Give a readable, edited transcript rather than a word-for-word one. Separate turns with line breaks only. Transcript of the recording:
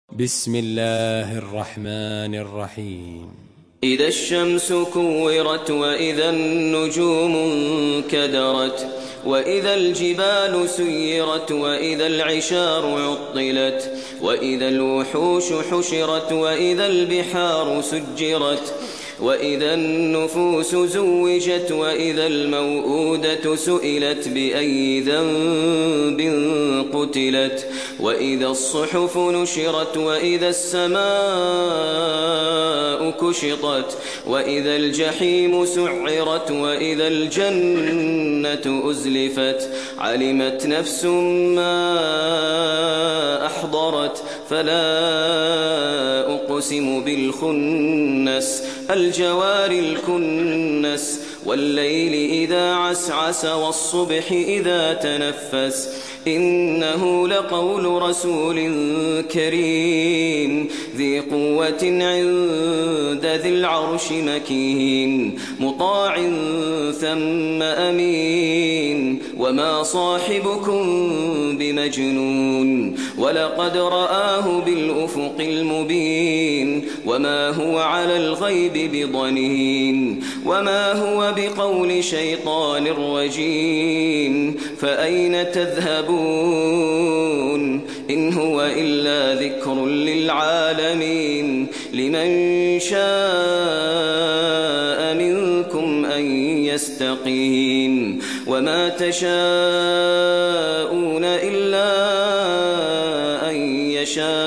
بسم الله الرحمن الرحيم.
إذا الشمس كورت وإذا النجوم انكدرت وإذا الجبال سيرت وإذا العشار عطلت وإذا الوحوش حشرت وإذا البحار سجرت وإذا النفوس زوجت وإذا الموءودة سئلت بأي ذنب قتلت وإذا الصحف نشرت وإذا السماء كشطت وإذا الجحيم سعرت وإذا الجنة أزلفت علمت نفس ما أحضرت فلا أقسم بالخنس الجوار الكنس والليل إذا عسعس والصبح إذا تنفس إنه لقول رسول كريم ذي قوة عند ذي العرش مكين مطاع ثم أمين وما صاحبكم بمجنون ولقد رآه بالأفق المبين وما هو على الغيب بضنين وما هو بقول شيطان رجيم فأين تذهبون إن هو إلا ذكر للعالمين لمن شاء منكم أن يستقيم وما تشاءون إلا أن يشاء